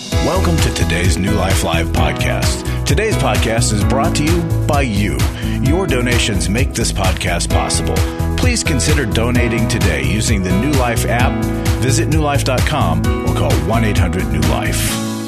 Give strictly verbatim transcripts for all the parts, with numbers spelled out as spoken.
Welcome to today's New Life Live podcast. Today's podcast is brought to you by you. Your donations make this podcast possible. Please consider donating today using the New Life app. Visit new life dot com or call one eight hundred new life.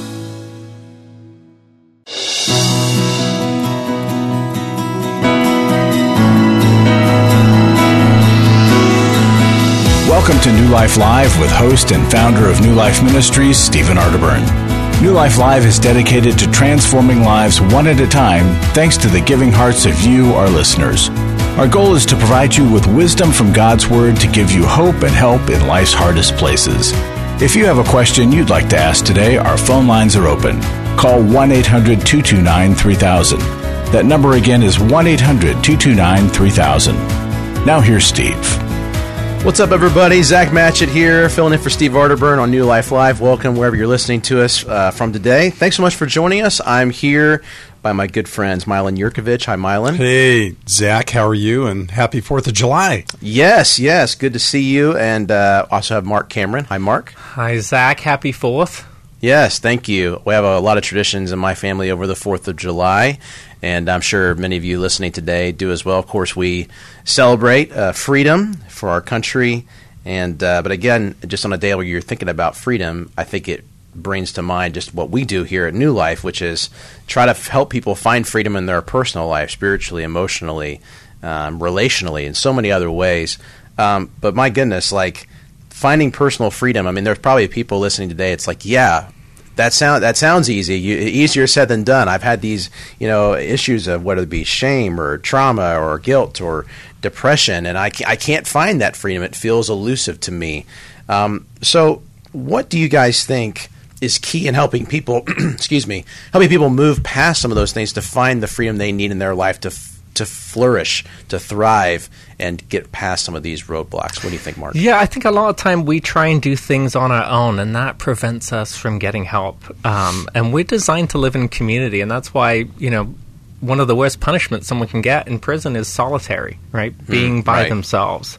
Welcome to New Life Live with host and founder of New Life Ministries, Stephen Arterburn. New Life Live is dedicated to transforming lives one at a time thanks to the giving hearts of you, our listeners. Our goal is to provide you with wisdom from God's Word to give you hope and help in life's hardest places. If you have a question you'd like to ask today, our phone lines are open. Call one eight hundred two two nine three thousand. That number again is one eight hundred two two nine three thousand. Now here's Steve. What's up, everybody? Zach Matchett here, filling in for Steve Arterburn on New Life Live. Welcome wherever you're listening to us uh, from today. Thanks so much for joining us. I'm here by my good friends, Milan Yurkovich. Hi, Milan. Hey, Zach. How are you? And happy fourth of July. Yes, yes. Good to see you. And uh, also have Mark Cameron. Hi, Mark. Hi, Zach. Happy fourth. Yes, thank you. We have a lot of traditions in my family over the fourth of July, and I'm sure many of you listening today do as well. Of course, we celebrate uh, freedom for our country, and uh, but again, just on a day where you're thinking about freedom, I think it brings to mind just what we do here at New Life, which is try to f- help people find freedom in their personal life, spiritually, emotionally, um, relationally, and so many other ways. Um, but my goodness, like finding personal freedom, I mean, there's probably people listening today, it's like, yeah, That sound that sounds easy. You, easier said than done. I've had these, you know, issues of whether it be shame or trauma or guilt or depression, and I can't, I can't find that freedom. It feels elusive to me. Um, so, what do you guys think is key in helping people? excuse me, helping people move past some of those things to find the freedom they need in their life to to flourish, to thrive, and get past some of these roadblocks? What do you think, Mark? Yeah, I think a lot of time we try and do things on our own, and that prevents us from getting help. Um, and we're designed to live in community, and that's why, you know, one of the worst punishments someone can get in prison is solitary, right? Being mm, by right. themselves.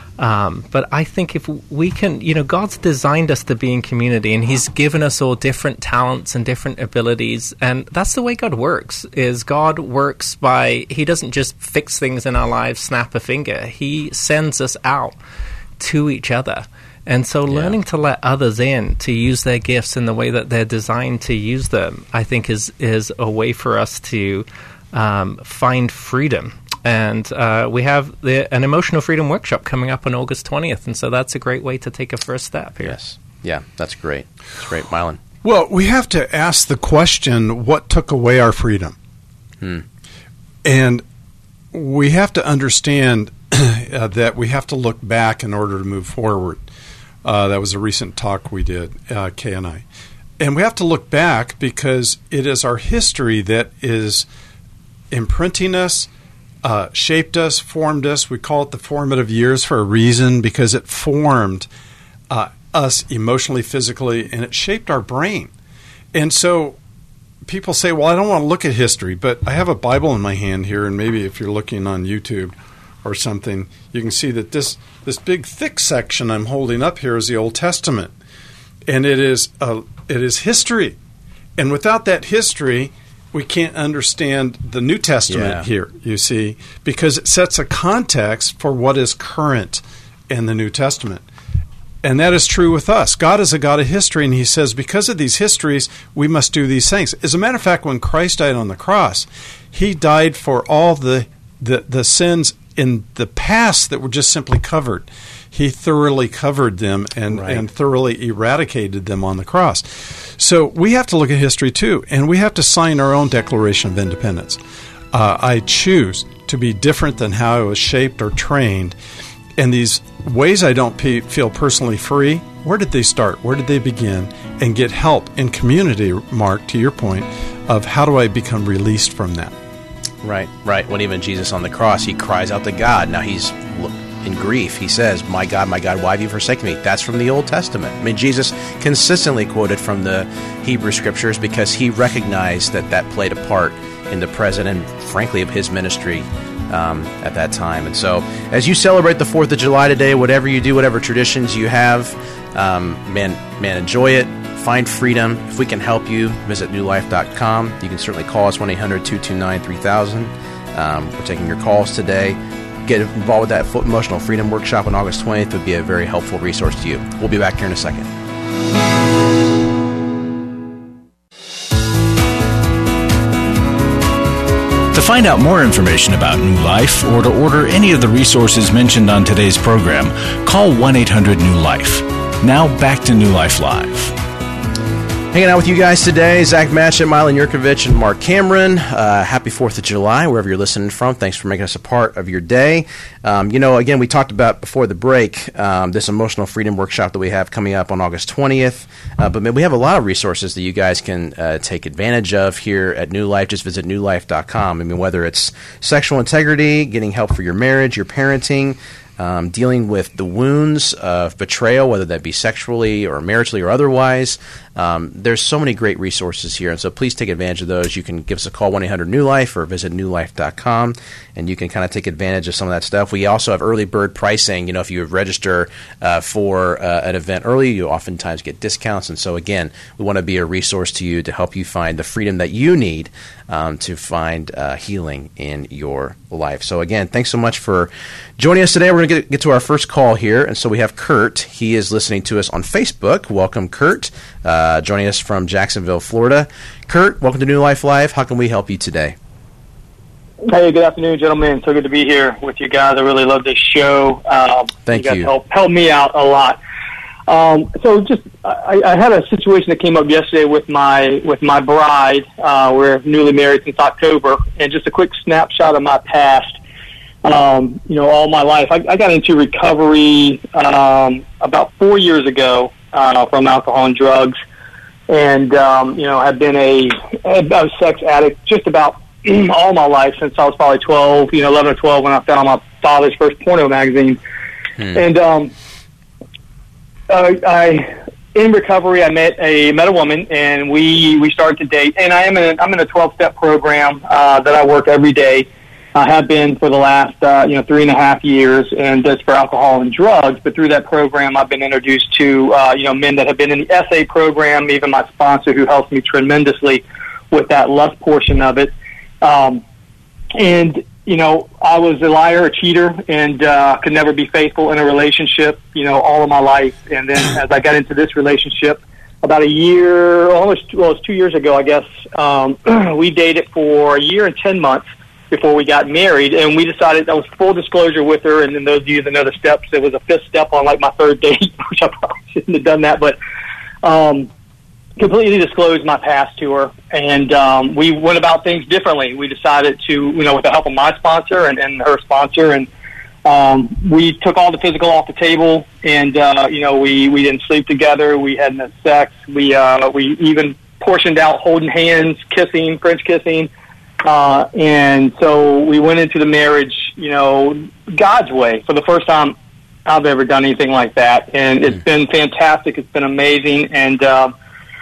Um, but I think if we can, you know, God's designed us to be in community, and He's given us all different talents and different abilities, and that's the way God works, is God works by, He doesn't just fix things in our lives, snap a finger. He sends us out to each other. And so learning yeah. to let others in, to use their gifts in the way that they're designed to use them, I think is, is a way for us to um, find freedom. And uh, we have the, an Emotional Freedom Workshop coming up on August twentieth, and so that's a great way to take a first step here. Yes. Yeah, that's great. That's great. Milan? Well, we have to ask the question, what took away our freedom? Hmm. And we have to understand uh, that we have to look back in order to move forward. Uh, that was a recent talk we did, uh, Kay and I. And we have to look back because it is our history that is imprinting us, Uh, shaped us, formed us. We call it the formative years for a reason, because it formed uh, us emotionally, physically, and it shaped our brain. And so people say, well, I don't want to look at history, but I have a Bible in my hand here, and maybe if you're looking on YouTube or something, you can see that this, this big, thick section I'm holding up here is the Old Testament. And it is uh, it is history. And without that history, we can't understand the New Testament yeah. here, you see, because it sets a context for what is current in the New Testament. And that is true with us. God is a God of history, and He says because of these histories, we must do these things. As a matter of fact, when Christ died on the cross, He died for all the the, the sins in the past that were just simply covered. He thoroughly covered them and, right. and thoroughly eradicated them on the cross. So we have to look at history too, and we have to sign our own Declaration of Independence. Uh, I choose to be different than how I was shaped or trained. And these ways I don't pe- feel personally free, where did they start? Where did they begin? And get help in community, Mark, to your point, of how do I become released from that? Right, right. When even Jesus on the cross, He cries out to God. Now He's in grief. He says, my God, my God, why have you forsaken me? That's from the Old Testament. I mean, Jesus consistently quoted from the Hebrew Scriptures because He recognized that that played a part in the present and, frankly, of His ministry um, at that time. And so as you celebrate the fourth of July today, whatever you do, whatever traditions you have, um, man, man, enjoy it. find freedom. If we can help you, visit new life dot com. You can certainly call us, one eight hundred two two nine three thousand. Um, we're taking your calls today. Get involved with that Emotional Freedom Workshop on August twentieth. It would be a very helpful resource to you. We'll be back here in a second. To find out more information about New Life or to order any of the resources mentioned on today's program, call one eight hundred new life. Now back to New Life Live. Hanging out with you guys today, Zach Matchett, Mylan Yurkovich, and Mark Cameron. Uh, happy fourth of July, wherever you're listening from. Thanks for making us a part of your day. Um, you know, again, we talked about before the break um, this Emotional Freedom Workshop that we have coming up on August twentieth. Uh, but we have a lot of resources that you guys can uh, take advantage of here at New Life. Just visit new life dot com. I mean, whether it's sexual integrity, getting help for your marriage, your parenting, Um, dealing with the wounds of betrayal, whether that be sexually or maritally or otherwise. Um, there's so many great resources here, and so please take advantage of those. You can give us a call, one eight hundred new life, or visit new life dot com, and you can kind of take advantage of some of that stuff. We also have early bird pricing. You know, if you register uh, for uh, an event early, you oftentimes get discounts, and so again, we want to be a resource to you to help you find the freedom that you need um, to find uh, healing in your life. So again, thanks so much for joining us today. We're going to get, get to our first call here, and so we have Kurt. He is listening to us on Facebook. Welcome, Kurt, uh, joining us from Jacksonville, Florida. Kurt, welcome to New Life Live. How can we help you today? Hey, good afternoon, gentlemen. So good to be here with you guys. I really love this show. Um, Thank you. Guys you. Help, help me out a lot. Um, so just, I, I had a situation that came up yesterday with my with my bride. Uh, we're newly married since October, and just a quick snapshot of my past. Um, you know, all my life, I, I got into recovery um, about four years ago uh, from alcohol and drugs, and um, you know, have been a, a sex addict just about all my life since I was probably twelve, you know, eleven or twelve when I found my father's first porno magazine, hmm. and um, uh, I. In recovery, I met a met a woman, and we, we started to date. And I am in a, I'm in a twelve-step program uh, that I work every day. I have been for the last uh, you know three and a half years, and that's for alcohol and drugs. But through that program, I've been introduced to uh, you know men that have been in the S A program. Even my sponsor, who helps me tremendously with that lust portion of it. Um, and you know, I was a liar, a cheater, and uh, could never be faithful in a relationship, you know, all of my life. And then as I got into this relationship, about a year, almost, well, it was two years ago, I guess, um, we dated for a year and ten months before we got married. And we decided, that was full disclosure with her, and then those of you that know the steps, there was a fifth step on, like, my third date, which I probably shouldn't have done that. But um, completely disclosed my past to her, and um, we went about things differently. We decided to, you know, with the help of my sponsor and, and her sponsor, and um, we took all the physical off the table, and uh, you know, we, we didn't sleep together. We had no sex. We uh, we even portioned out holding hands, kissing, French kissing, uh, and so we went into the marriage, you know, God's way for the first time I've ever done anything like that, and it's been fantastic. It's been amazing, and uh,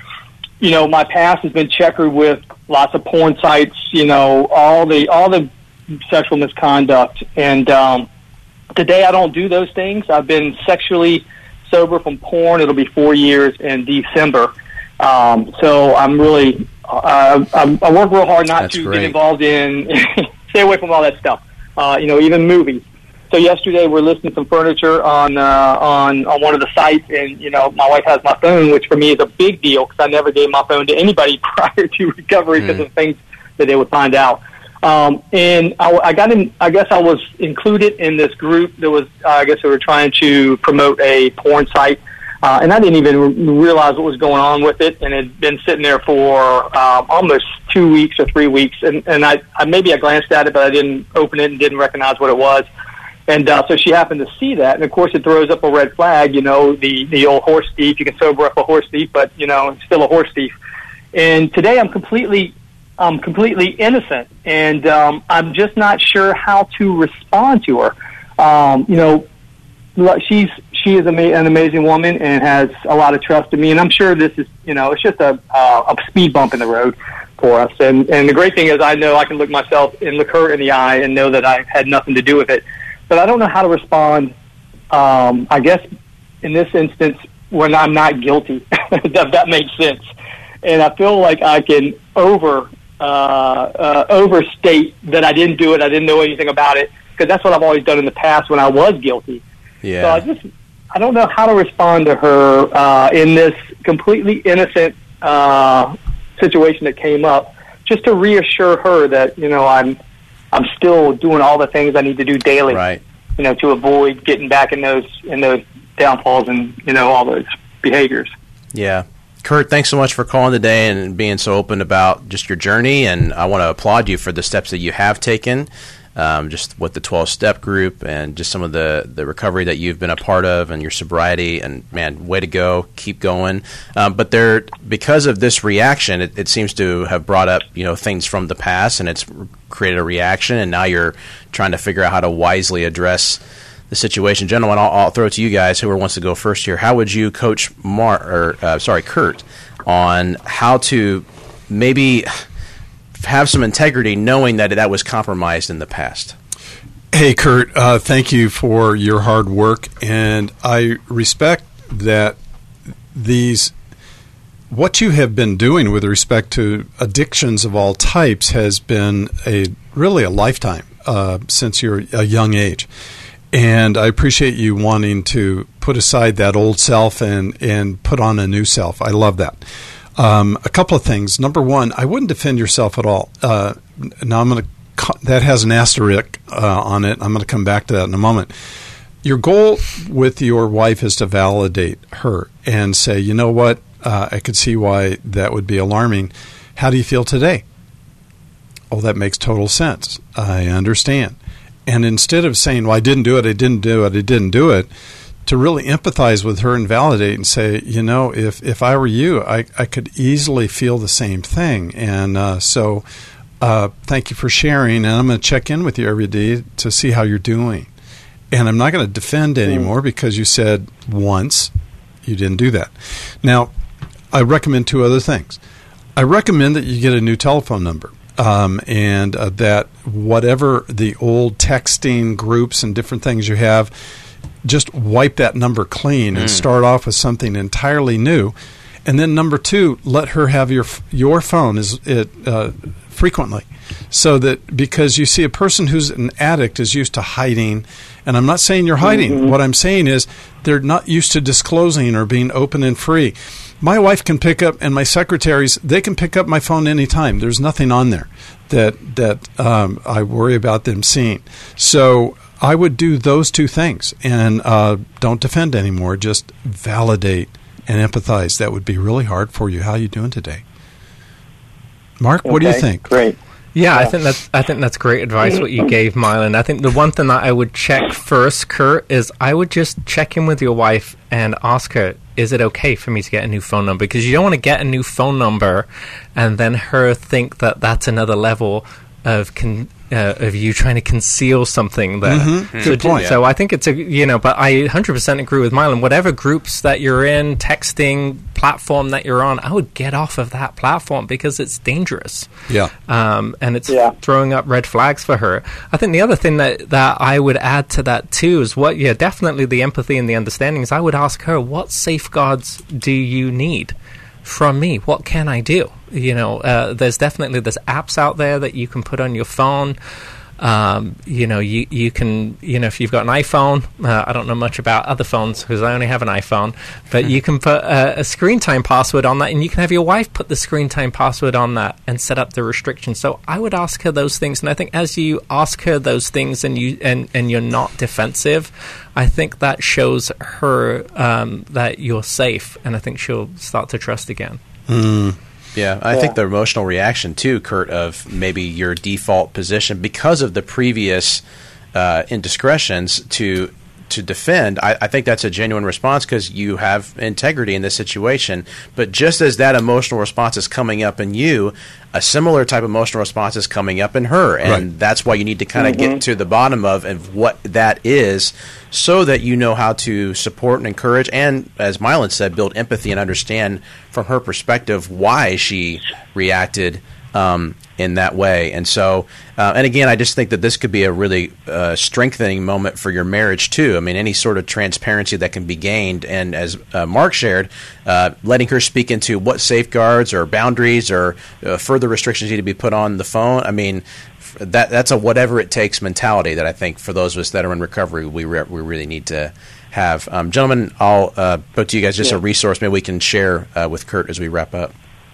you know, my past has been checkered with lots of porn sites, you know, all the all the sexual misconduct. And um, today I don't do those things. I've been sexually sober from porn. It'll be four years in December. Um, so I'm really, uh, I, I work real hard not That's to great. get involved in, stay away from all that stuff, uh, you know, even movies. So yesterday we're listing some furniture on uh, on on one of the sites, and you know, my wife has my phone, which for me is a big deal because I never gave my phone to anybody prior to recovery because mm. of things that they would find out. Um, and I, I got in. I guess I was included in this group that was. Uh, I guess they were trying to promote a porn site, uh, and I didn't even re- realize what was going on with it. And it had been sitting there for um, almost two weeks or three weeks, and and I, I maybe I glanced at it, but I didn't open it and didn't recognize what it was. And uh, so she happened to see that, and of course it throws up a red flag. You know, the the old horse thief. You can sober up a horse thief, but you know, it's still a horse thief. And today I'm completely, I'm completely innocent, and um, I'm just not sure how to respond to her. Um, you know, she's she is ama- an amazing woman and has a lot of trust in me, and I'm sure this is, you know, it's just a uh, a speed bump in the road for us. And and the great thing is, I know I can look myself and look her in the eye and know that I had nothing to do with it. But I don't know how to respond. Um, I guess in this instance, when I'm not guilty. that, that makes sense. And I feel like I can over uh, uh, overstate that I didn't do it, I didn't know anything about it, because that's what I've always done in the past when I was guilty. Yeah. So I just, I don't know how to respond to her uh, in this completely innocent uh, situation that came up, just to reassure her that, you know, I'm I'm still doing all the things I need to do daily, right, you know, to avoid getting back in those in those downfalls and, you know, all those behaviors. Yeah. Kurt, thanks so much for calling today and being so open about just your journey, and I want to applaud you for the steps that you have taken, um, just with the twelve-step group and just some of the, the recovery that you've been a part of and your sobriety, and, man, way to go. Keep going. Um, but there, because of this reaction, it, it seems to have brought up, you know, things from the past, and it's created a reaction, and now you're trying to figure out how to wisely address the situation. Gentlemen, I'll, I'll throw it to you guys. Whoever wants to go first here. How would you coach Mar or uh, sorry, Kurt, on how to maybe have some integrity, knowing that that was compromised in the past? Hey, Kurt, uh, thank you for your hard work, and I respect that these what you have been doing with respect to addictions of all types has been a really a lifetime uh, since you're a young age. And I appreciate you wanting to put aside that old self and, and put on a new self. I love that. Um, a couple of things. Number one, I wouldn't defend yourself at all. Uh, now I'm going to that has an asterisk uh, on it. I'm going to come back to that in a moment. Your goal with your wife is to validate her and say, you know what, uh, I could see why that would be alarming. How do you feel today? Oh, that makes total sense. I understand. And instead of saying, well, I didn't do it, I didn't do it, I didn't do it, to really empathize with her and validate and say, you know, if, if I were you, I, I could easily feel the same thing. And uh, so uh, thank you for sharing, and I'm going to check in with you every day to see how you're doing. And I'm not going to defend anymore because you said once you didn't do that. Now, I recommend two other things. I recommend that you get a new telephone number. Um, and uh, that whatever the old texting groups and different things you have, just wipe that number clean and mm. start off with something entirely new. And then number two, let her have your your phone is it uh, frequently, so that because you see a person who's an addict is used to hiding, and I'm not saying you're hiding. Mm-hmm. What I'm saying is they're not used to disclosing or being open and free. My wife can pick up, and my secretaries, they can pick up my phone anytime. There's nothing on there that that um, I worry about them seeing. So I would do those two things, and uh, don't defend anymore. Just validate and empathize. That would be really hard for you. How are you doing today? Mark, what okay, do you think? Great. Yeah, I think that's I think that's great advice what you gave, Mylan. I think the one thing that I would check first, Kurt, is I would just check in with your wife and ask her, is it okay for me to get a new phone number? Because you don't want to get a new phone number and then her think that that's another level of con- uh, of you trying to conceal something there. Mm-hmm. So, Good point. So I think it's a, you know, but I one hundred percent agree with Mylan. Whatever groups that you're in, texting platform that you're on, I would get off of that platform because it's dangerous. Yeah. Um, and it's yeah. throwing up red flags for her. I think the other thing that, that I would add to that too is what, yeah, definitely the empathy and the understanding is I would ask her, what safeguards do you need from me? What can I do? You know, uh, there's definitely there's apps out there that you can put on your phone. Um, you know, you, you can, you know, if you've got an iPhone, uh, I don't know much about other phones because I only have an iPhone, but you can put a, a screen time password on that, and you can have your wife put the screen time password on that and set up the restrictions. So I would ask her those things, and I think as you ask her those things and you and, and you're not defensive, I think that shows her um, that you're safe, and I think she'll start to trust again. Mm. Yeah, I yeah. think the emotional reaction too, Kurt, of maybe your default position because of the previous uh, indiscretions to to defend, I, I think that's a genuine response because you have integrity in this situation. But just as that emotional response is coming up in you, a similar type of emotional response is coming up in her. And right. that's why you need to kind of mm-hmm. get to the bottom of, of what that is so that you know how to support and encourage and, as Mylan said, build empathy and understand from her perspective why she reacted um, in that way. And so, uh, and again, I just think that this could be a really uh, strengthening moment for your marriage too. I mean, any sort of transparency that can be gained, and as uh, Mark shared, uh, letting her speak into what safeguards or boundaries or uh, further restrictions need to be put on the phone. I mean, that that's a whatever it takes mentality that I think for those of us that are in recovery, we re- we really need to have. Um, gentlemen, I'll uh, put to you guys just yeah. a resource maybe we can share uh, with Kurt as we wrap up.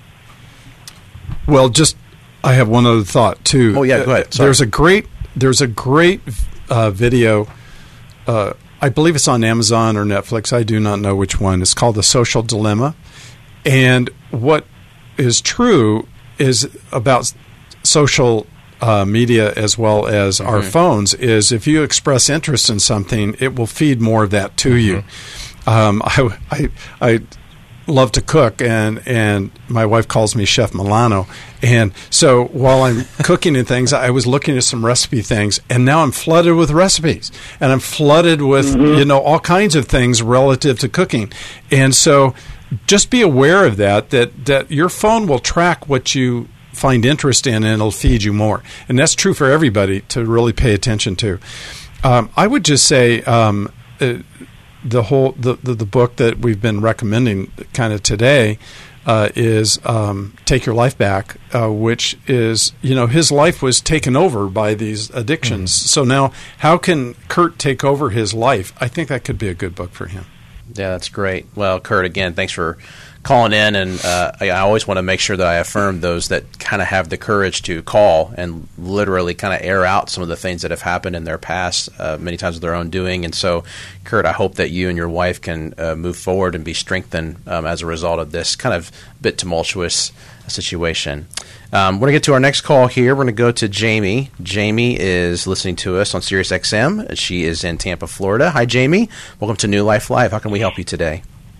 Well, just I have one other thought too. Oh yeah, go ahead. Sorry. There's a great there's a great uh, video. Uh, I believe it's on Amazon or Netflix. I do not know which one. It's called The Social Dilemma. And what is true is about social uh, media as well as mm-hmm. our phones is if you express interest in something, it will feed more of that to mm-hmm. you. Um, I, I, I love to cook, and, and my wife calls me Chef Milano. And so while I'm cooking and things, I was looking at some recipe things, and now I'm flooded with recipes, and I'm flooded with mm-hmm. you know all kinds of things relative to cooking. And so just be aware of that, that, that your phone will track what you find interest in, and it'll feed you more. And that's true for everybody to really pay attention to. Um, I would just say um, uh, the whole the, the, the book that we've been recommending kind of today uh, is um, Take Your Life Back, uh, which is, you know, his life was taken over by these addictions. Mm-hmm. So now how can Kurt take over his life? I think that could be a good book for him. Yeah, that's great. Well, Kurt, again, thanks for calling in, and uh, I, I always want to make sure that I affirm those that kind of have the courage to call and literally kind of air out some of the things that have happened in their past, uh, many times of their own doing. And so, Kurt, I hope that you and your wife can uh, move forward and be strengthened um, as a result of this kind of bit tumultuous situation. Um, we're going to get to our next call here. We're going to go to Jamie. Jamie is listening to us on Sirius X M. She is in Tampa, Florida. Hi, Jamie. Welcome to New Life Live. How can we help you today?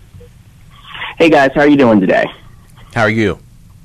Hey, guys. How are you doing today? How are you?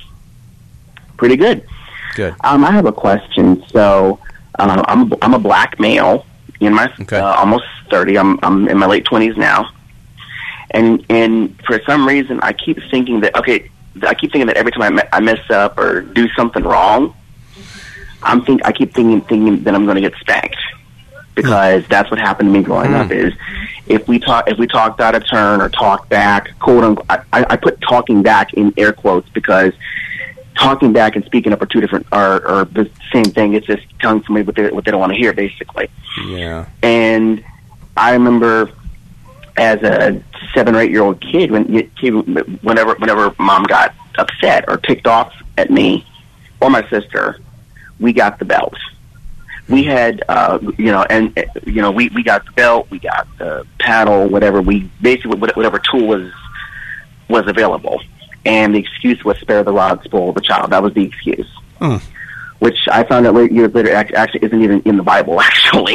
Pretty good. Good. Um, I have a question. So uh, I'm, I'm a black male in my okay. uh, almost thirty. I'm, I'm in my late twenties now. And, and for some reason, I keep thinking that, okay, I keep thinking that every time I, me- I mess up or do something wrong, I'm think I keep thinking thinking that I'm going to get spanked, because that's what happened to me growing mm. up. Is if we talk if we talked out of turn or talked back, quote unquote, I, I put talking back in air quotes, because talking back and speaking up are two different are, are the same thing. It's just telling somebody what they what they don't want to hear, basically. Yeah. And I remember as a seven or eight year old kid, when whenever whenever mom got upset or ticked off at me or my sister, we got the belt. We had, uh, you know, and uh, you know, we, we got the belt, we got the paddle, whatever. We basically whatever tool was was available, and the excuse was spare the rod, spoil the child. That was the excuse, mm. which I found out years later actually isn't even in the Bible. Actually,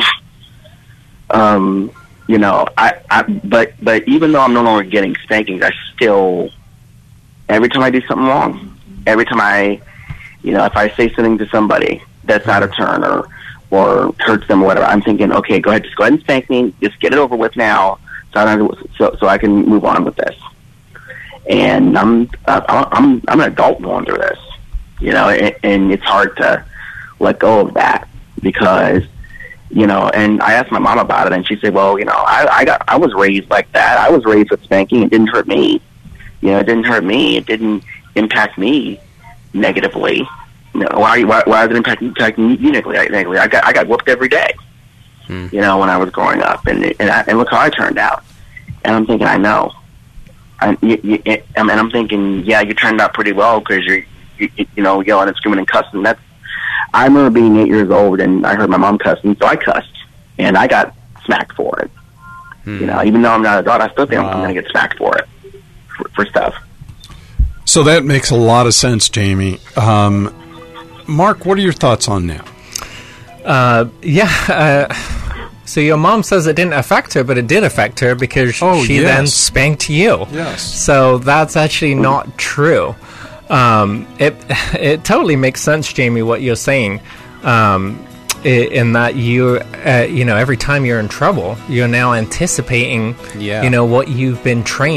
um. You know, I, I, but, but even though I'm no longer getting spankings, I still, every time I do something wrong, every time I, you know, if I say something to somebody that's out of turn or, or hurts them or whatever, I'm thinking, okay, go ahead, just go ahead and spank me, just get it over with now, so I don't, so, so I can move on with this. And I'm, uh, I'm, I'm an adult going through this, you know, and, and it's hard to let go of that, because, you know, and I asked my mom about it, and she said, well, you know, I, I got, I was raised like that. I was raised with spanking. It didn't hurt me. You know, it didn't hurt me. It didn't impact me negatively. You know, why, why, why is it impacting, impacting you negatively? negatively? I got, I got whooped every day, hmm. you know, when I was growing up, and, and, I, and look how I turned out. And I'm thinking, I know. I, you, you, and I'm thinking, yeah, you turned out pretty well, because you're, you, you know, yelling and screaming and cussing. That's, I remember being eight years old, and I heard my mom cussing, so I cussed, and I got smacked for it. Hmm. You know, even though I'm not an adult, I still think wow. I'm going to get smacked for it, for, for stuff. So that makes a lot of sense, Jamie. Um, Mark, what are your thoughts on that? Uh, yeah, uh, so your mom says it didn't affect her, but it did affect her, because oh, she yes. then spanked you. Yes. So that's actually not true. Um, it it totally makes sense, Jamie, what you're saying, um, in that you uh, you know, every time you're in trouble, you're now anticipating, yeah. you know, what you've been trained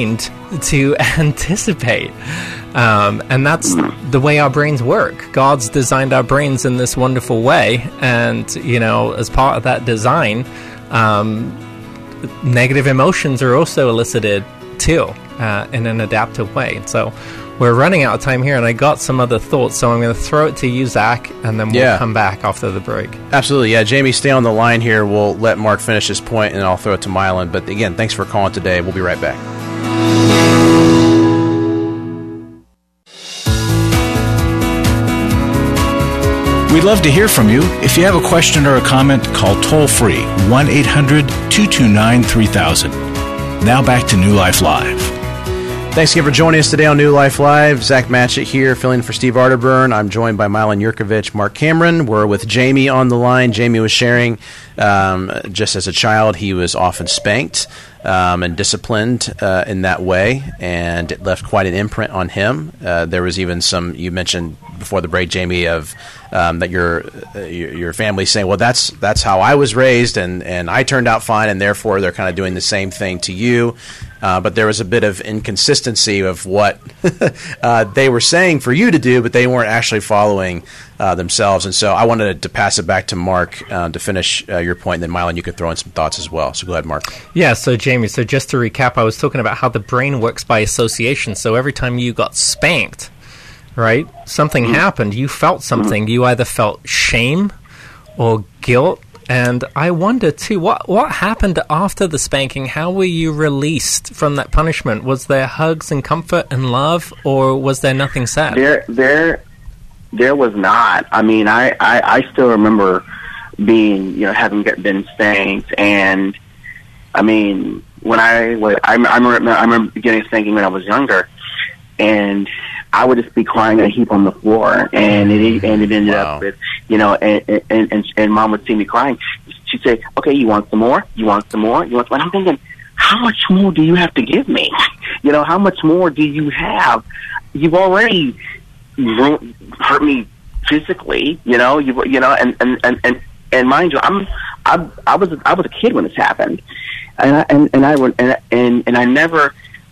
to anticipate. Um, and that's the way our brains work. God's designed our brains in this wonderful way. And, you know, as part of that design, um, negative emotions are also elicited too, uh, in an adaptive way. So we're running out of time here, and I got some other thoughts, so I'm going to throw it to you, Zach, and then we'll yeah. come back after the break. Absolutely, yeah. Jamie, stay on the line here. We'll let Mark finish his point, and I'll throw it to Mylan. But again, thanks for calling today. We'll be right back. We'd love to hear from you. If you have a question or a comment, call toll-free one eight hundred two two nine three thousand. Now back to New Life Live. Thanks again for joining us today on New Life Live. Zach Matchett here, filling in for Steve Arterburn. I'm joined by Mylan Yurkovich, Mark Cameron. We're with Jamie on the line. Jamie was sharing, um, just as a child, he was often spanked um, and disciplined uh, in that way, and it left quite an imprint on him. Uh, there was even some, you mentioned before the break, Jamie, of um, that your, uh, your your family saying, well, that's that's how I was raised, and, and I turned out fine, and therefore they're kind of doing the same thing to you. Uh, but there was a bit of inconsistency of what uh, they were saying for you to do, but they weren't actually following uh, themselves. And so I wanted to pass it back to Mark uh, to finish uh, your point, and then Mylan, you could throw in some thoughts as well. So go ahead, Mark. Yeah, so Jamie, so just to recap, I was talking about how the brain works by association. So every time you got spanked, right, something mm-hmm. happened, you felt something. Mm-hmm. You either felt shame or guilt. And I wonder, too, what what happened after the spanking? How were you released from that punishment? Was there hugs and comfort and love, or was there nothing said? There, there, there was not. I mean, I, I, I still remember being, you know, having get, been spanked, and I mean, when I was, I, I remember, I remember getting spanking when I was younger, and I would just be crying a heap on the floor, and it and it ended wow. up with, you know, and, and and and Mom would see me crying. She'd say, "Okay, you want some more? You want some more? You want?" Some more? And I'm thinking, how much more do you have to give me? You know, how much more do you have? You've already hurt me physically. You know, you you know, and and and and, and mind you, I'm I I was I was a kid when this happened, and I, and and I would and and and I never.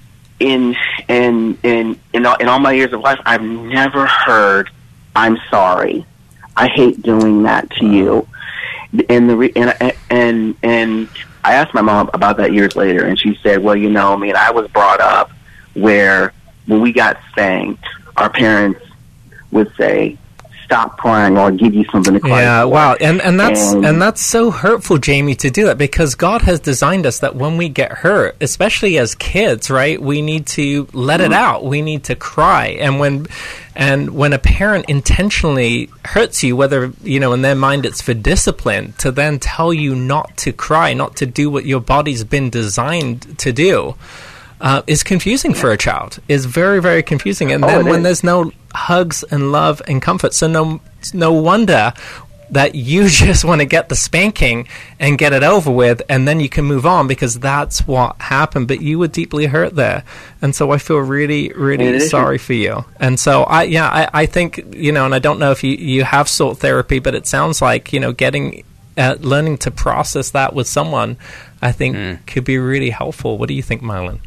In in in in all, in all my years of life, I've never heard "I'm sorry." I hate doing that to you. And the re- and and and I asked my mom about that years later, and she said, "Well, you know, I mean, I was brought up where when we got spanked, our parents would say, 'Stop crying,' or I'll give you something to cry yeah, for." wow. And and that's and, and that's so hurtful, Jamie, to do that, because God has designed us that when we get hurt, especially as kids, right, we need to let mm-hmm. it out. We need to cry. And when and when a parent intentionally hurts you, whether, you know, in their mind it's for discipline, to then tell you not to cry, not to do what your body's been designed to do, Uh, is confusing for a child. Is very, very confusing. And oh, then when is. there's no hugs and love and comfort, so no no wonder that you just want to get the spanking and get it over with, and then you can move on, because that's what happened. But you were deeply hurt there, and so I feel really, really sorry for you. And so I, yeah, I, I think, you know, and I don't know if you, you have sought therapy, but it sounds like, you know, getting uh, learning to process that with someone, I think, mm. could be really helpful. What do you think, Mylan?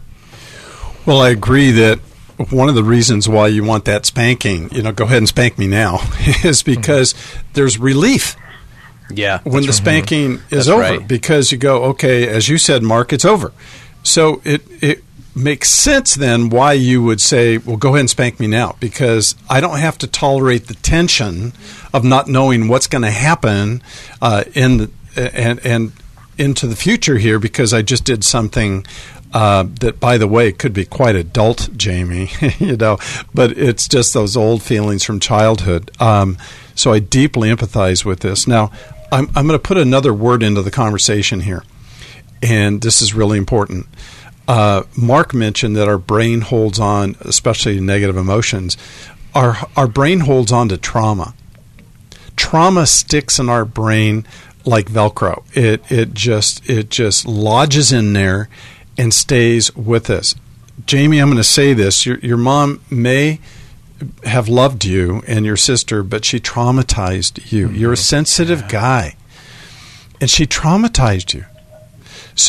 Well, I agree that one of the reasons why you want that spanking, you know, go ahead and spank me now, is because mm-hmm. there's relief. Yeah. When the spanking right. is that's over, right. because you go, okay, as you said, Mark, it's over. So it it makes sense then why you would say, well, go ahead and spank me now, because I don't have to tolerate the tension of not knowing what's going to happen uh, in the, and and into the future here, because I just did something Uh, that, by the way, could be quite adult, Jamie, you know, but it's just those old feelings from childhood. Um, so I deeply empathize with this. Now, I'm, I'm going to put another word into the conversation here, and this is really important. Uh, Mark mentioned that our brain holds on, especially to negative emotions. Our our brain holds on to trauma. Trauma sticks in our brain like Velcro. It it just it just lodges in there and stays with us. Jamie, I'm going to say this. Your your mom may have loved you and your sister, but she traumatized you. Mm-hmm. You're a sensitive yeah. guy, and she traumatized you. So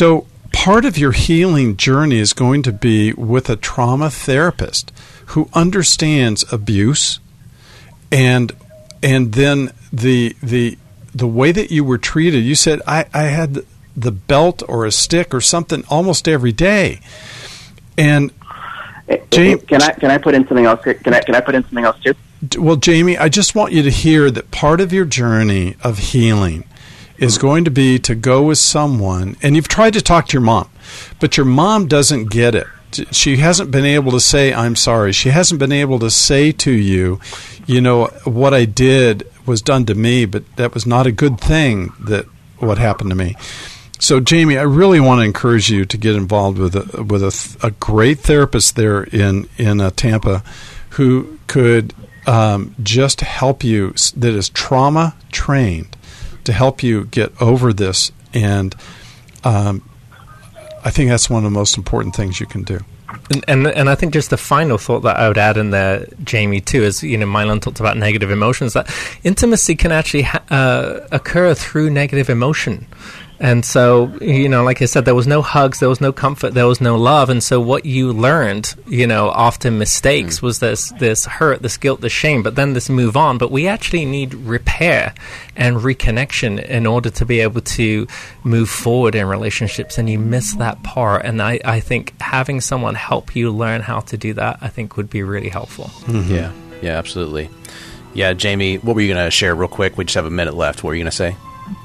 part of your healing journey is going to be with a trauma therapist who understands abuse and and then the the the way that you were treated. You said, I, I had the belt or a stick or something almost every day. And Jamie, can I can I put in something else? Can I can I put in something else too? Well, Jamie, I just want you to hear that part of your journey of healing is going to be to go with someone, and you've tried to talk to your mom, but your mom doesn't get it. She hasn't been able to say, I'm sorry. She hasn't been able to say to you, you know, what I did was done to me, but that was not a good thing, that what happened to me. So, Jamie, I really want to encourage you to get involved with a, with a, a great therapist there in, in uh, Tampa who could um, just help you, that is trauma trained, to help you get over this. And um, I think that's one of the most important things you can do. And, and and I think just the final thought that I would add in there, Jamie, too, is, you know, Mylon talked about negative emotions, that intimacy can actually ha- uh, occur through negative emotion. And so, you know, like I said, there was no hugs, there was no comfort, there was no love. And so what you learned, you know, after mistakes mm. was this this hurt, this guilt, this shame, but then this move on. But we actually need repair and reconnection in order to be able to move forward in relationships. And you miss that part. And I, I think having someone help you learn how to do that, I think would be really helpful. Mm-hmm. Yeah, yeah, absolutely. Yeah, Jamie, what were you going to share real quick? We just have a minute left. What were you going to say?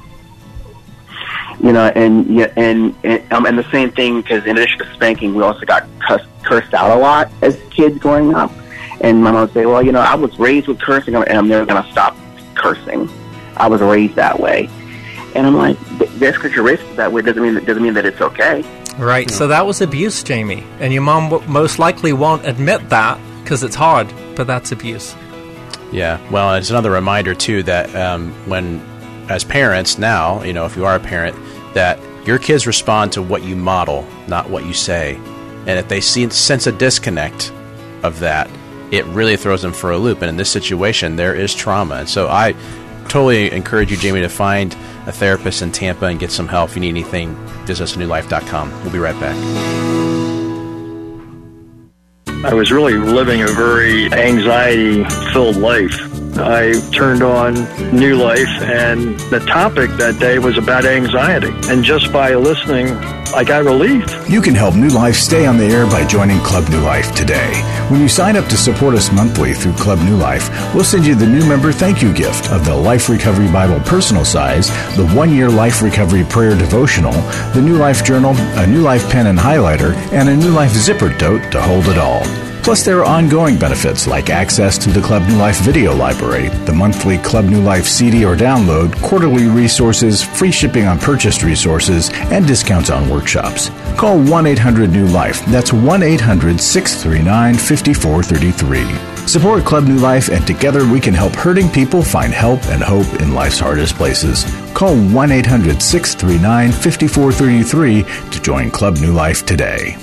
You know, and yeah, and and, um, and the same thing, because in addition to spanking, we also got cussed, cursed out a lot as kids growing up. And my mom would say, "Well, you know, I was raised with cursing, and I'm never going to stop cursing. I was raised that way." And I'm like, "Just because you're raised that way doesn't mean that doesn't mean that it's okay." Right. So that was abuse, Jamie, and your mom w- most likely won't admit that because it's hard, but that's abuse. Yeah. Well, it's another reminder too that um, when, as parents now, you know, if you are a parent, that your kids respond to what you model, not what you say. And if they see, sense a disconnect of that, it really throws them for a loop. And in this situation, there is trauma. And so I totally encourage you, Jamie, to find a therapist in Tampa and get some help. If you need anything, visit us at new life dot com. We'll be right back. I was really living a very anxiety-filled life. I turned on New Life, and the topic that day was about anxiety. And just by listening, I got relief. You can help New Life stay on the air by joining Club New Life today. When you sign up to support us monthly through Club New Life, we'll send you the new member thank you gift of the Life Recovery Bible personal size, the one-year Life Recovery Prayer Devotional, the New Life Journal, a New Life pen and highlighter, and a New Life zipper tote to hold it all. Plus, there are ongoing benefits like access to the Club New Life video library, the monthly Club New Life C D or download, quarterly resources, free shipping on purchased resources, and discounts on workshops. Call one eight hundred new life. That's one eight hundred six three nine five four three three. Support Club New Life, and together we can help hurting people find help and hope in life's hardest places. Call one eight hundred six three nine five four three three to join Club New Life today.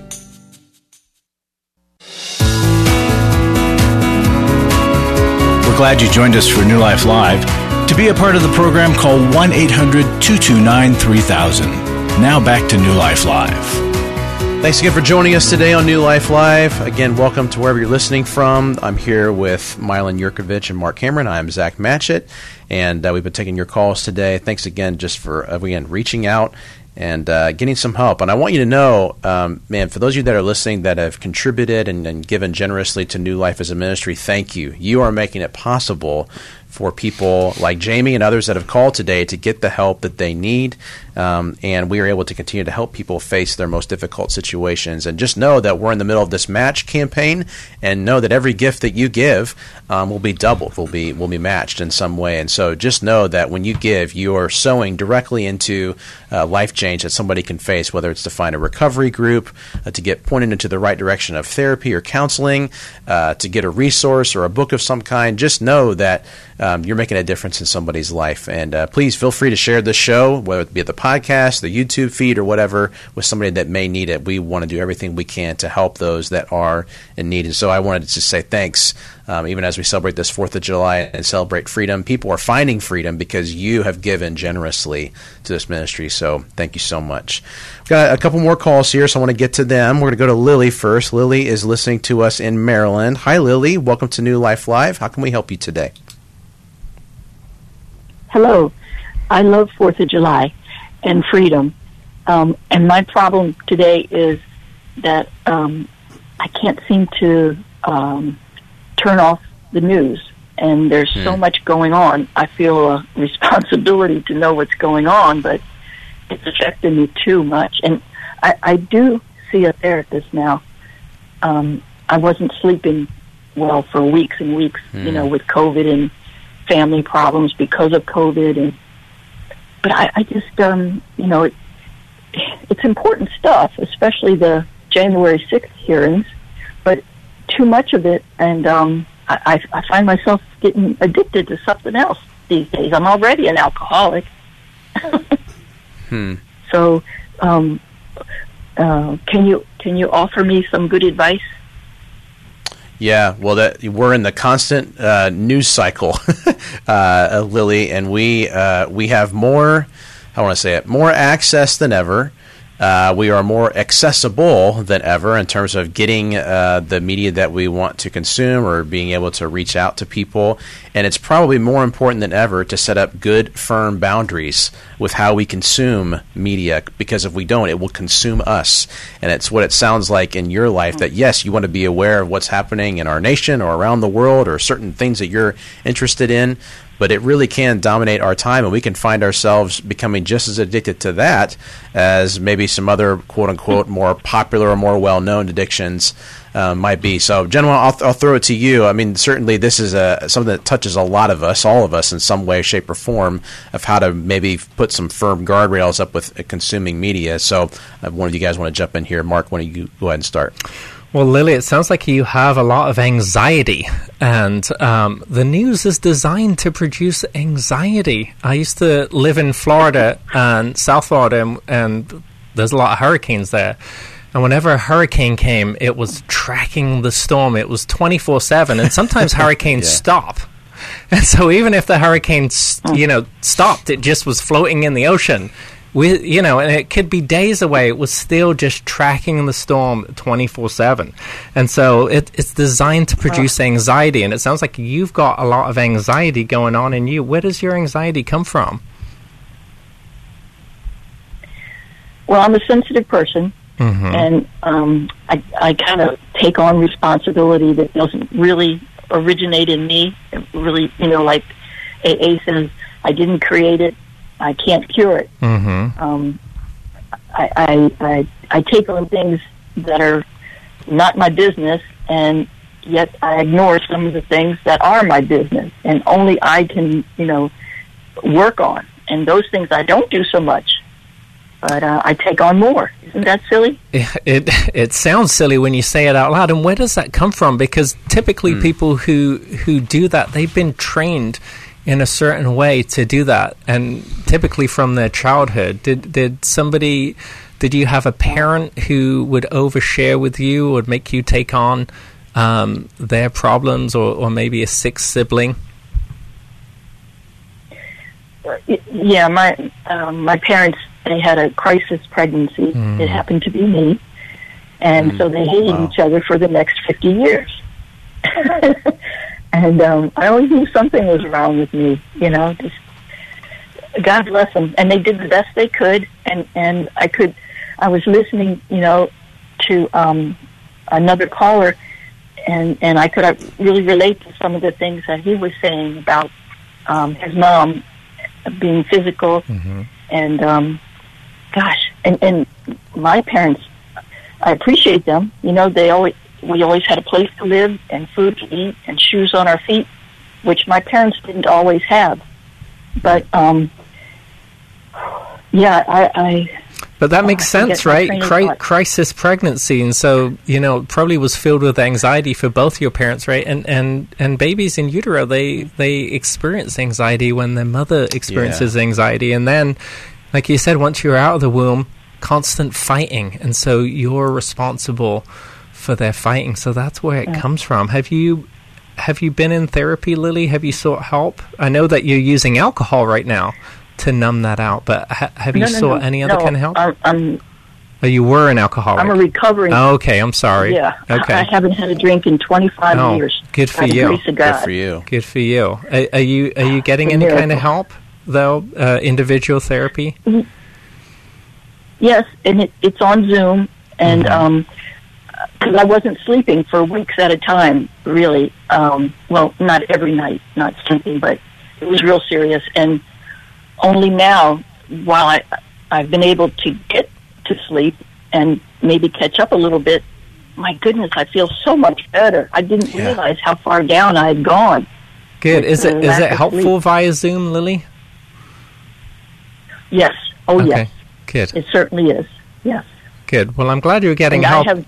Glad you joined us for New Life Live. To be a part of the program, call one eight hundred two two nine three thousand. Now back to New Life Live. Thanks again for joining us today on New Life Live. Again, welcome to wherever you're listening from. I'm here with Mylon Yurkovich and Mark Cameron. I'm Zach Matchett, and uh, we've been taking your calls today. Thanks again just for, uh, again, reaching out and uh, getting some help. And I want you to know, um, man, for those of you that are listening that have contributed and, and given generously to New Life as a ministry, thank you. You are making it possible for people like Jamie and others that have called today to get the help that they need. Um, and we are able to continue to help people face their most difficult situations. And just know that we're in the middle of this match campaign, and know that every gift that you give um, will be doubled, will be will be matched in some way. And so just know that when you give, you are sowing directly into uh, life change that somebody can face, whether it's to find a recovery group, uh, to get pointed into the right direction of therapy or counseling, uh, to get a resource or a book of some kind. Just know that um, you're making a difference in somebody's life. And uh, please feel free to share this show, whether it be the podcast, the YouTube feed, or whatever, with somebody that may need it. We want to do everything we can to help those that are in need. And so I wanted to just say thanks, um, even as we celebrate this fourth of July and celebrate freedom. People are finding freedom because you have given generously to this ministry. So thank you so much. We've got a couple more calls here, so I want to get to them. We're going to go to Lily first. Lily is listening to us in Maryland. Hi, Lily. Welcome to New Life Live. How can we help you today? Hello. I love fourth of July and freedom. Um, and my problem today is that um, I can't seem to um, turn off the news. And there's hmm. so much going on. I feel a responsibility to know what's going on, but it's affected me too much. And I, I do see a therapist now. Um, I wasn't sleeping well for weeks and weeks, hmm. you know, with COVID and family problems because of COVID. And but I, I just, um, you know, it, it's important stuff, especially the January sixth hearings, but too much of it, and um, I, I find myself getting addicted to something else these days. I'm already an alcoholic. hmm. So, um, uh, can you can you offer me some good advice? Yeah, well, that we're in the constant uh, news cycle, uh, Lily, and we uh, we have more. I want to say it more access than ever. Uh, we are more accessible than ever in terms of getting uh, the media that we want to consume or being able to reach out to people. And it's probably more important than ever to set up good, firm boundaries with how we consume media, because if we don't, it will consume us. And it's what it sounds like in your life, that, yes, you want to be aware of what's happening in our nation or around the world or certain things that you're interested in, but it really can dominate our time, and we can find ourselves becoming just as addicted to that as maybe some other quote-unquote more popular or more well-known addictions uh, might be. So, Jenna, I'll, I'll throw it to you. I mean, certainly this is a, something that touches a lot of us, all of us, in some way, shape, or form, of how to maybe put some firm guardrails up with uh, consuming media. So uh, one of you guys want to jump in here. Mark, why don't you go ahead and start? Well, Lily, it sounds like you have a lot of anxiety, and um, the news is designed to produce anxiety. I used to live in Florida, and South Florida, and, and there's a lot of hurricanes there. And whenever a hurricane came, it was tracking the storm. It was twenty-four seven, and sometimes hurricanes yeah. stop. And so even if the hurricane, you know, stopped, it just was floating in the ocean. We, you know, and it could be days away. It was still just tracking the storm twenty-four seven. And so it, it's designed to produce anxiety. And it sounds like you've got a lot of anxiety going on in you. Where does your anxiety come from? Well, I'm a sensitive person. Mm-hmm. And um, I, I kind of take on responsibility that doesn't really originate in me. It really, you know, like A A says, I didn't create it. I can't cure it. Mm-hmm. Um, I, I, I, I take on things that are not my business, and yet I ignore some of the things that are my business, and only I can, you know, work on. And those things I don't do so much, but uh, I take on more. Isn't that silly? It, it it sounds silly when you say it out loud. And where does that come from? Because typically mm. people who who do that, they've been trained in a certain way to do that, and typically from their childhood. Did did somebody, did you have a parent who would overshare with you or make you take on um, their problems, or, or maybe a sick sibling? Yeah, my um, my parents, they had a crisis pregnancy. Mm. It happened to be me, and mm. so they hated wow. each other for the next fifty years. And um, I always knew something was wrong with me, you know. Just God bless them, and they did the best they could. And, and I could, I was listening, you know, to um, another caller, and and I could uh, really relate to some of the things that he was saying about um, his mom being physical, mm-hmm. and um, gosh, and and my parents, I appreciate them. You know, they always. We always had a place to live and food to eat and shoes on our feet, which my parents didn't always have. But, um, yeah, I, I But that Oh, makes I forget sense, my right? train of Cri- thought. crisis pregnancy, and so you know, it probably was filled with anxiety for both your parents, right? And and and babies in utero, they they experience anxiety when their mother experiences Yeah. anxiety, and then, like you said, once you're out of the womb, constant fighting, and so you're responsible for their fighting. So that's where it Yeah. comes from. Have you have you been in therapy, Lily? Have you sought help? I know that you're using alcohol right now to numb that out, but ha- have you No, no, sought no. any other No, kind of help? I'm, I'm, Oh, you were an alcoholic. I'm a recovering. Oh, okay, I'm sorry. Yeah. Okay. I, I haven't had a drink in twenty-five Oh, years. good for By the you. grace of Good God. for you. Good for you. Are, are you are you getting It's a any kind of miracle. help though? Uh, individual therapy? Yes, and it, it's on Zoom, and Mhm. um 'cause I wasn't sleeping for weeks at a time, really. Um, well, not every night, not sleeping, but it was real serious. And only now, while I I've been able to get to sleep and maybe catch up a little bit, my goodness, I feel so much better. I didn't Yeah. realize how far down I had gone. Good. With Is it the is lack it of helpful sleep. via Zoom, Lily? Yes. Oh, Okay. yes. Good. It certainly is. Yes. Good. Well, I'm glad you're getting And help. I have,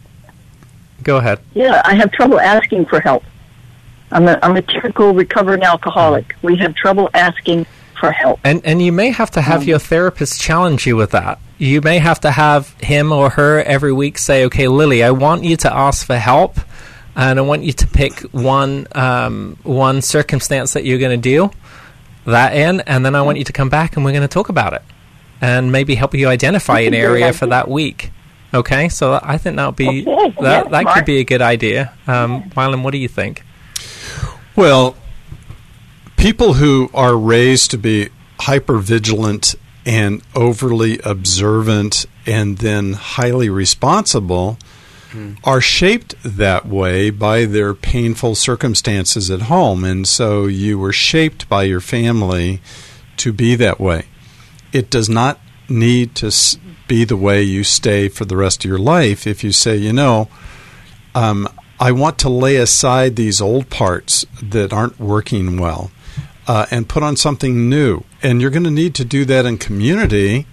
Go ahead. yeah, I have trouble asking for help. I'm a, I'm a typical recovering alcoholic. We have trouble asking for help. And and you may have to have Um, your therapist challenge you with that. You may have to have him or her every week say, "Okay, Lily, I want you to ask for help, and I want you to pick one um, one circumstance that you're going to do that in, and then I want you to come back and we're going to talk about it, and maybe help you identify That's an a great area for idea. that week." Okay, so I think that would be Okay, that yeah, that could Mark. be a good idea. Um, Mylon, what do you think? Well, people who are raised to be hypervigilant and overly observant and then highly responsible are shaped that way by their painful circumstances at home. And so you were shaped by your family to be that way. It does not need to s- be the way you stay for the rest of your life if you say, you know, um, I want to lay aside these old parts that aren't working well uh, and put on something new. And you're going to need to do that in community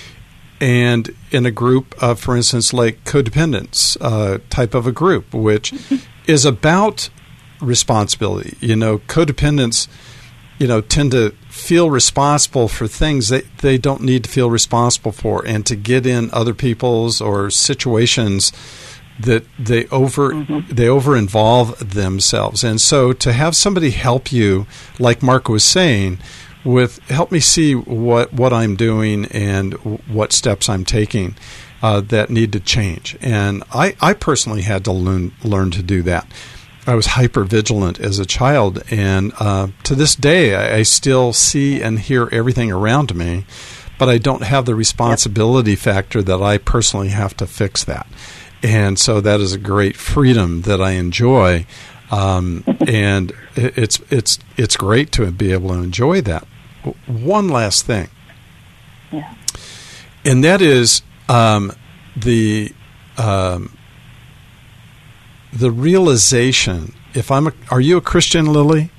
and in a group of, for instance, like codependence uh, type of a group, which is about responsibility. You know, codependents, you know, tend to feel responsible for things that they don't need to feel responsible for, and to get in other people's or situations that they over mm-hmm. they over involve themselves. And so to have somebody help you, like Mark was saying, with help me see what, what I'm doing and what steps I'm taking uh, that need to change. And I, I personally had to learn learn to do that. I was hyper vigilant as a child, and uh, to this day I, I still see and hear everything around me, but I don't have the responsibility yep. factor that I personally have to fix that. And so that is a great freedom that I enjoy, um, and it's it's it's great to be able to enjoy that. One last thing, yeah. and that is um, the um, the realization. If I'm, a, are you a Christian, Lily?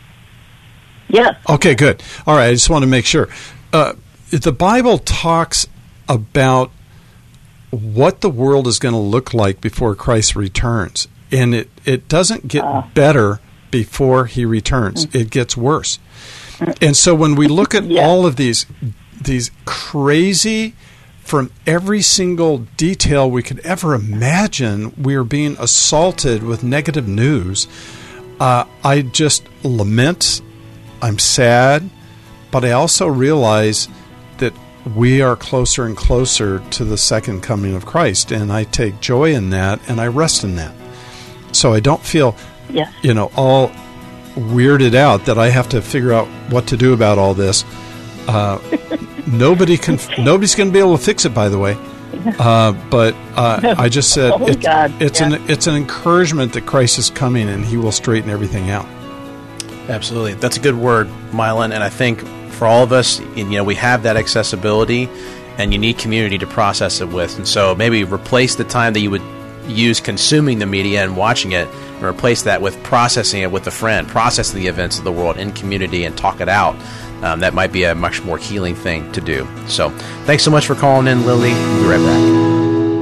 Yes. Okay, good. All right, I just want to make sure. Uh, the Bible talks about what the world is going to look like before Christ returns. And it, it doesn't get uh, better before he returns. Mm-hmm. It gets worse. And so when we look at yeah. all of these these crazy, from every single detail we could ever imagine, we are being assaulted with negative news. Uh, I just lament. I'm sad. But I also realize that we are closer and closer to the second coming of Christ, and I take joy in that, and I rest in that. So I don't feel, yeah. you know, all weirded out that I have to figure out what to do about all this. Uh, nobody can. Nobody's going to be able to fix it, by the way. Uh, but uh, I just said oh it, God. it's yeah. an it's an encouragement that Christ is coming, and He will straighten everything out. Absolutely, that's a good word, Mylon, and I think for all of us, you know, we have that accessibility, and you need community to process it with. And so maybe replace the time that you would use consuming the media and watching it, and replace that with processing it with a friend, processing the events of the world in community and talk it out. Um, that might be a much more healing thing to do. So thanks so much for calling in, Lily. We'll be right back.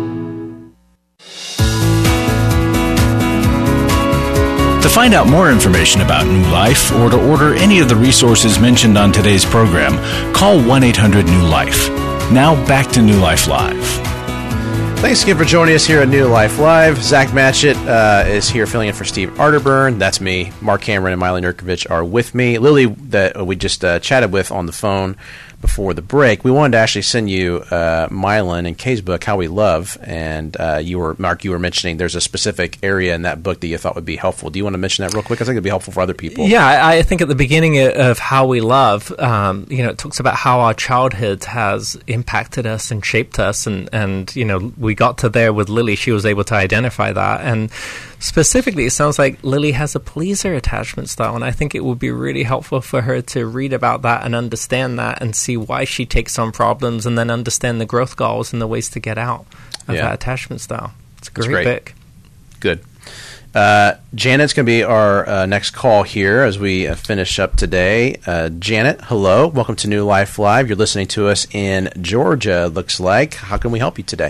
To find out more information about New Life or to order any of the resources mentioned on today's program, call one eight hundred new life. Now back to New Life Live. Thanks again for joining us here at New Life Live. Zach Matchett uh, is here filling in for Steve Arterburn. That's me. Mark Cameron and Miley Nurkovich are with me. Lily, that we just uh, chatted with on the phone before the break, we wanted to actually send you uh, Mylan and Kay's book, How We Love, and uh, you were, Mark, you were mentioning there's a specific area in that book that you thought would be helpful. Do you want to mention that real quick? I think it'd be helpful for other people. Yeah, I, I think at the beginning of How We Love, um, you know, it talks about how our childhood has impacted us and shaped us, and, and, you know, we got to there with Lily. She was able to identify that, and specifically, it sounds like Lily has a pleaser attachment style, and I think it would be really helpful for her to read about that and understand that and see why she takes on problems, and then understand the growth goals and the ways to get out of yeah. that attachment style. It's a great, great. book. Good. Uh, Janet's going to be our uh, next call here as we uh, finish up today. Uh, Janet, hello. Welcome to New Life Live. You're listening to us in Georgia, looks like. How can we help you today?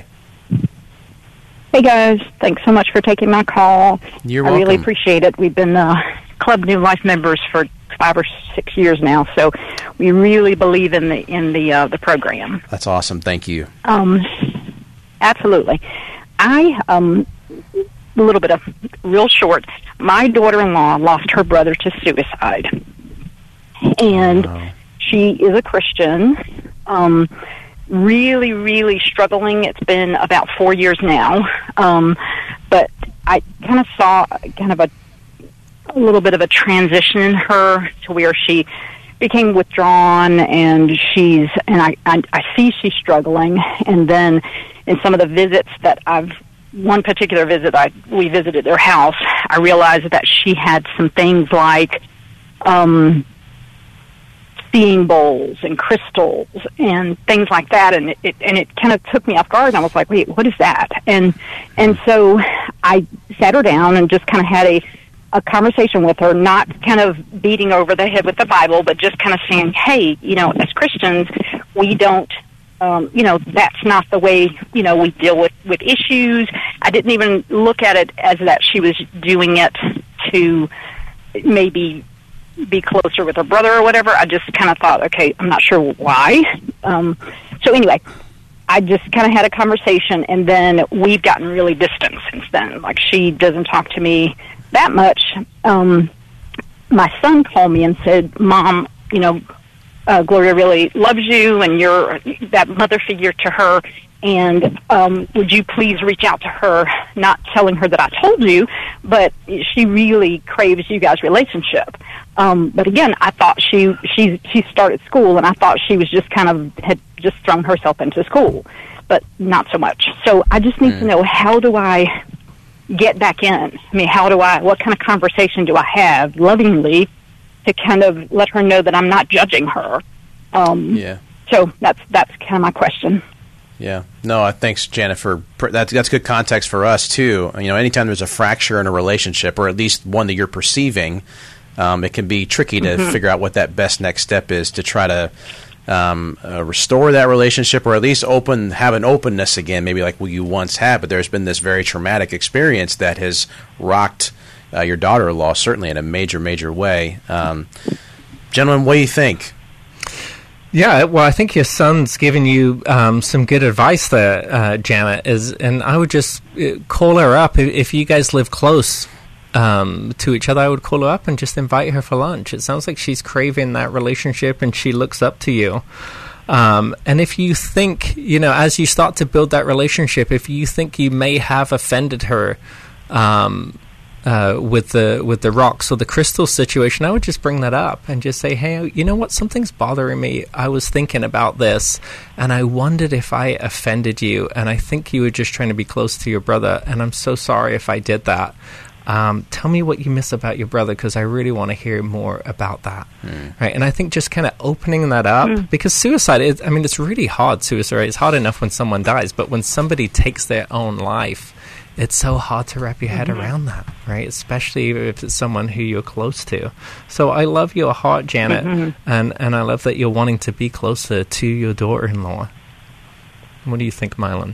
Hey, guys. Thanks so much for taking my call. You're I welcome. really appreciate it. We've been uh, Club New Life members for five or six years now, so we really believe in the in the uh, the program. That's awesome. Thank you. Um, absolutely. I um, a little bit of real short. My daughter-in-law lost her brother to suicide, and wow. she is a Christian. Um, really, really struggling. It's been about four years now, um, but I kind of saw kind of a, a little bit of a transition in her to where she became withdrawn, and she's and I, I, I see she's struggling. And then in some of the visits that I've, one particular visit I we visited their house, I realized that she had some things like um, seeing bowls and crystals and things like that, and it, it and it kind of took me off guard. And I was like, "Wait, what is that?" And and so I sat her down and just kind of had a a conversation with her, not kind of beating over the head with the Bible, but just kind of saying, "Hey, you know, as Christians, we don't, um, you know, that's not the way, you know, we deal with with issues." I didn't even look at it as that she was doing it to maybe be closer with her brother or whatever. I just kind of thought, okay, I'm not sure why. Um, so anyway, I just kind of had a conversation, and then we've gotten really distant since then. Like, she doesn't talk to me that much. Um, my son called me and said, "Mom, you know, uh, Gloria really loves you, and you're that mother figure to her, and um, would you please reach out to her," not telling her that I told you, but she really craves you guys' relationship. Um, but again, I thought she she she started school, and I thought she was just kind of had just thrown herself into school, but not so much. So I just need mm. to know, how do I get back in? I mean, how do I? What kind of conversation do I have lovingly to kind of let her know that I'm not judging her? Um, yeah. So that's that's kind of my question. Yeah. No, thanks, Janet, for that's that's good context for us too. You know, anytime there's a fracture in a relationship, or at least one that you're perceiving, um, it can be tricky to mm-hmm. figure out what that best next step is to try to um, uh, restore that relationship, or at least open have an openness again, maybe like what you once had. But there's been this very traumatic experience that has rocked uh, your daughter-in-law, certainly in a major, major way. Um, gentlemen, what do you think? Yeah, well, I think your son's giving you um, some good advice there, uh, Janet. Is and I would just call her up if, if you guys live close um, to each other. I would call her up and just invite her for lunch. It sounds like she's craving that relationship, and she looks up to you. Um, and if you think, you know, as you start to build that relationship, if you think you may have offended her um, uh, with the with the rocks or the crystal situation, I would just bring that up and just say, "Hey, you know what? Something's bothering me. I was thinking about this, and I wondered if I offended you, and I think you were just trying to be close to your brother, and I'm so sorry if I did that. Um, tell me what you miss about your brother, because I really want to hear more about that." Mm. Right? And I think just kind of opening that up, mm. because suicide is, I mean, it's really hard, suicide. It's hard enough when someone dies, but when somebody takes their own life, it's so hard to wrap your head mm-hmm. around that, right? Especially if it's someone who you're close to. So I love your heart, Janet, mm-hmm. and, and I love that you're wanting to be closer to your daughter-in-law. What do you think, Mylon?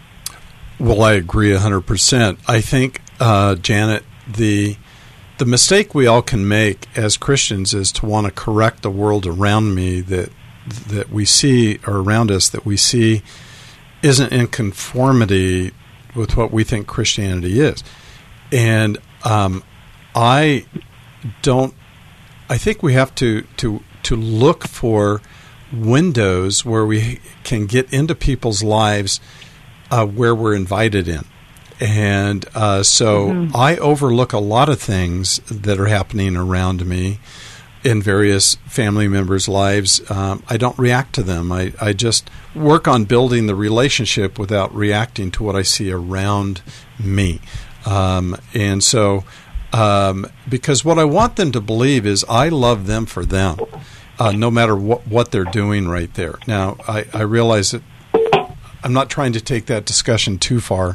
Well, I agree one hundred percent. I think, uh, Janet, the the mistake we all can make as Christians is to want to correct the world around me that that we see, or around us, that we see isn't in conformity with what we think Christianity is. And um, I don't, I think we have to, to, to look for windows where we can get into people's lives uh, where we're invited in. And uh, so mm-hmm. I overlook a lot of things that are happening around me in various family members' lives. Um, I don't react to them. I, I just work on building the relationship without reacting to what I see around me. Um, and so, um, because what I want them to believe is I love them for them, uh, no matter what, what they're doing right there. Now, I, I realize that I'm not trying to take that discussion too far,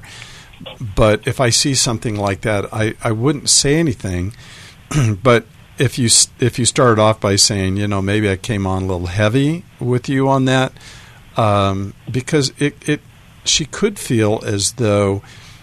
but if I see something like that, I, I wouldn't say anything. But if you if you started off by saying, you know, maybe I came on a little heavy with you on that, um, because it, it she could feel as though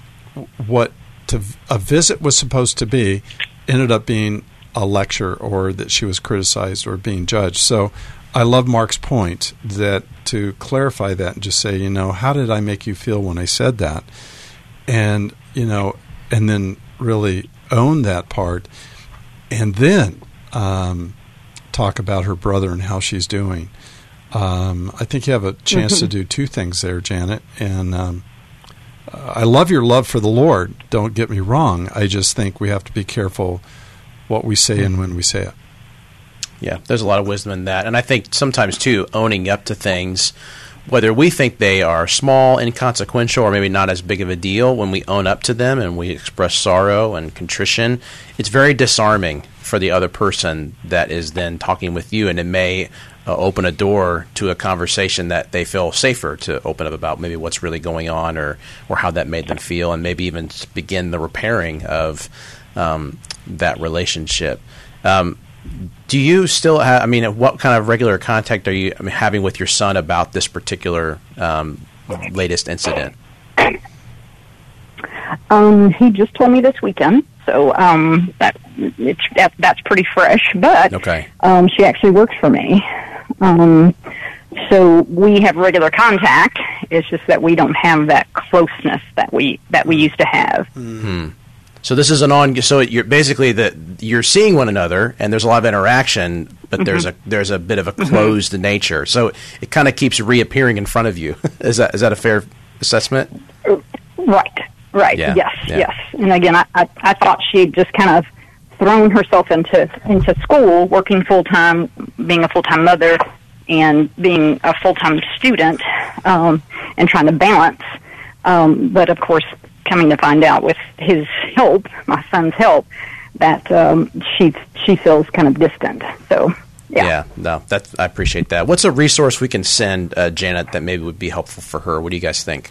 what to, a visit was supposed to be ended up being a lecture, or that she was criticized or being judged. So I love Mark's point that to clarify that and just say, you know, how did I make you feel when I said that? And, you know, and then really own that part, and then um, talk about her brother and how she's doing. Um, I think you have a chance mm-hmm. to do two things there, Janet. And um, I love your love for the Lord. Don't get me wrong. I just think we have to be careful what we say mm-hmm. and when we say it. Yeah, there's a lot of wisdom in that. And I think sometimes, too, owning up to things, whether we think they are small, inconsequential, or maybe not as big of a deal, when we own up to them and we express sorrow and contrition, it's very disarming for the other person that is then talking with you, and it may uh, open a door to a conversation that they feel safer to open up about maybe what's really going on, or, or how that made them feel, and maybe even begin the repairing of um, that relationship. Um, Do you still have, I mean, what kind of regular contact are you having with your son about this particular um, latest incident? Um, he just told me this weekend, so um, that, it's, that that's pretty fresh, but okay. um, she actually works for me. Um, so we have regular contact. It's just that we don't have that closeness that we that we used to have. Mm-hmm. So this is an on. So you're basically that you're seeing one another, and there's a lot of interaction, but mm-hmm. there's a there's a bit of a closed mm-hmm. nature. So it kind of keeps reappearing in front of you. is that is that a fair assessment? Right. Right. Yeah. Yes. Yeah. Yes. And again, I, I I thought she'd just kind of thrown herself into into school, working full time, being a full time mother, and being a full time student, um, and trying to balance. Um, but of course, coming to find out with his help, my son's help, that um, she she feels kind of distant. So, yeah. Yeah, no, that's, I appreciate that. What's a resource we can send uh, Janet that maybe would be helpful for her? What do you guys think?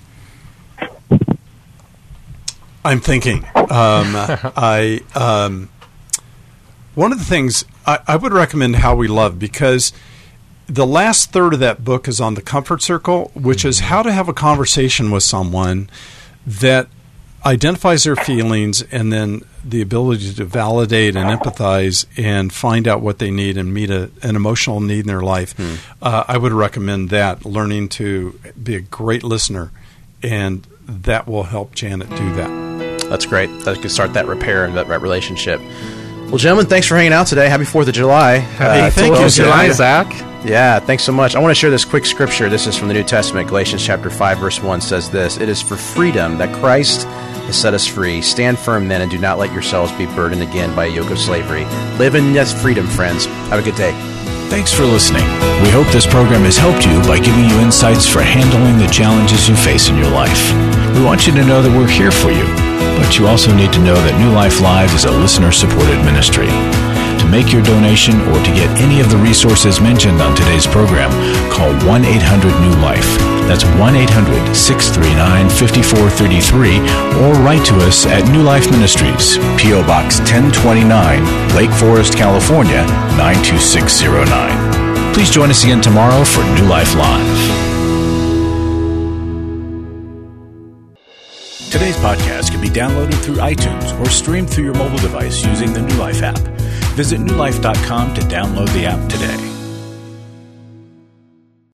I'm thinking. Um, I um, one of the things I, I would recommend How We Love, because the last third of that book is on the comfort circle, which mm-hmm. is how to have a conversation with someone that identifies their feelings, and then the ability to validate and empathize and find out what they need and meet a, an emotional need in their life. Hmm. Uh, I would recommend that, learning to be a great listener, and that will help Janet do that. That's great. That could start that repair and that, that relationship. Well, gentlemen, thanks for hanging out today. Happy fourth of July. Happy uh, thank you, July, Zach. Yeah, thanks so much. I want to share this quick scripture. This is from the New Testament. Galatians chapter five, verse one says this: "It is for freedom that Christ has set us free. Stand firm then, and do not let yourselves be burdened again by a yoke of slavery." Live in this freedom, friends. Have a good day. Thanks for listening. We hope this program has helped you by giving you insights for handling the challenges you face in your life. We want you to know that we're here for you, but you also need to know that New Life Live is a listener-supported ministry. To make your donation or to get any of the resources mentioned on today's program, call one eight hundred new life. That's one eight hundred, six three nine, five four three three, or write to us at New Life Ministries, P O. Box ten twenty-nine, Lake Forest, California, nine two six zero nine. Please join us again tomorrow for New Life Live. Today's podcast can be downloaded through iTunes or streamed through your mobile device using the New Life app. Visit new life dot com to download the app today.